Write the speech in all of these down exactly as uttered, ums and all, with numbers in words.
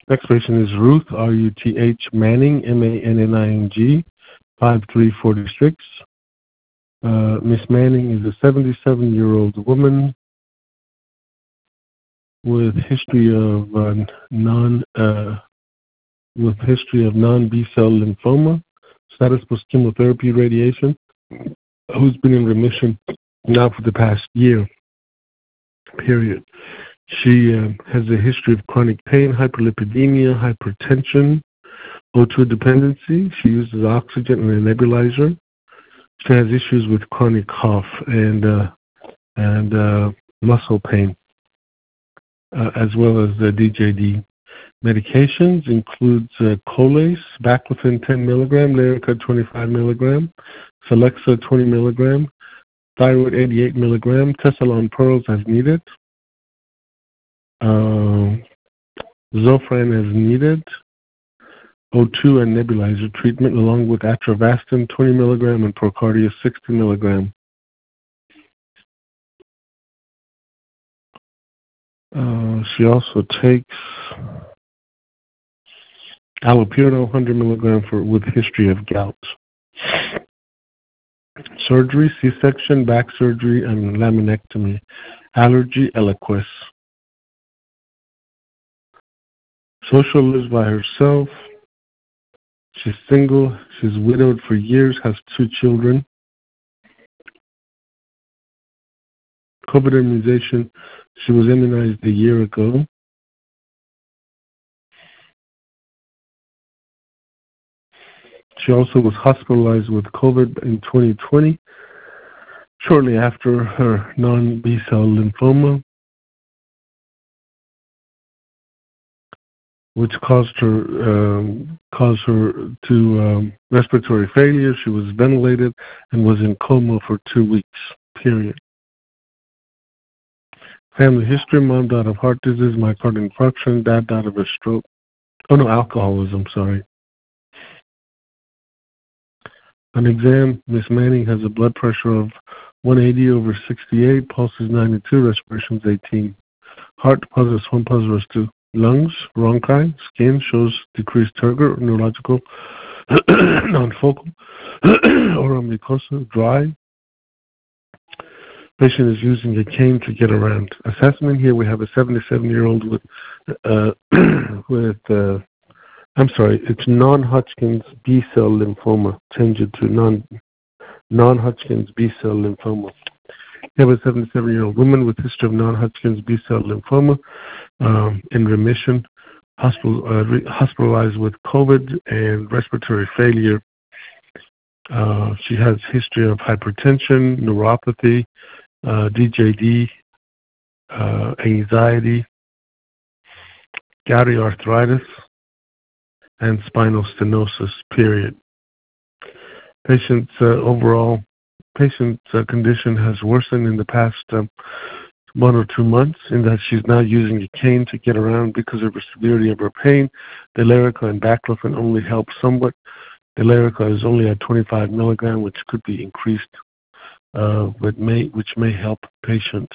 Next patient is Ruth, R U T H Manning, M A N N I N G, five three forty-six. Uh, Miss Manning is a seventy-seven-year-old woman with history of uh, non uh, with history of non-B cell lymphoma, status post chemotherapy radiation, who's been in remission now for the past year. Period. She uh, has a history of chronic pain, hyperlipidemia, hypertension, O two dependency. She uses oxygen and a nebulizer. She has issues with chronic cough and uh, and uh, muscle pain, uh, as well as the D J D. Medications includes uh, Colace, Baclofen ten milligram, Lyrica twenty-five milligram, Celexa twenty milligram, Thyroid eighty-eight milligram, Tessalon pearls as needed, uh, Zofran as needed, O two and nebulizer treatment, along with Atravastin twenty milligram and Procardia sixty milligram. Uh, she also takes Allopurinol one hundred milligram for with history of gout. Surgery, C-section, back surgery, and laminectomy. Allergy, Eliquis. Social, lives by herself. She's single. She's widowed for years, has two children. COVID immunization, she was immunized a year ago. She also was hospitalized with COVID in twenty twenty, shortly after her non-B cell lymphoma, which caused her um, caused her to um, respiratory failure. She was ventilated and was in coma for two weeks. Period. Family history: mom died of heart disease, myocardial infarction, dad died of a stroke. Oh no, alcoholism. Sorry. On exam, Miss Manning has a blood pressure of one eighty over sixty-eight, pulse is ninety-two, respirations eighteen. Heart positive one positive two. Lungs, bronchi, skin shows decreased turgor, neurological, non-focal, oral mucosa, dry. Patient is using a cane to get around. Assessment here, we have a seventy-seven-year-old with, uh, with uh, I'm sorry, it's non-Hodgkin's B-cell lymphoma. Change it to non, non-Hodgkin's B-cell lymphoma. We have a seventy-seven-year-old woman with history of non-Hodgkin's B-cell lymphoma um, in remission, hospital, uh, re- hospitalized with COVID and respiratory failure. Uh, she has history of hypertension, neuropathy, uh, D J D, uh, anxiety, gouty arthritis, and spinal stenosis, period. Patient's uh, overall patient's uh, condition has worsened in the past um, one or two months in that she's now using a cane to get around because of the severity of her pain. The Lyrica and Baclofen only help somewhat. The Lyrica is only at twenty-five milligram, which could be increased, uh, but may, which may help patients.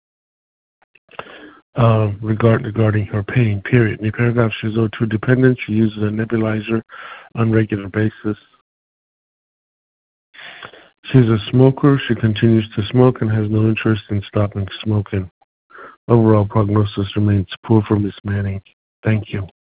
Uh, regard, regarding her pain, period. In the paragraph, she's O two dependent. She uses a nebulizer on a regular basis. She's a smoker. She continues to smoke and has no interest in stopping smoking. Overall prognosis remains poor for Miss Manning. Thank you.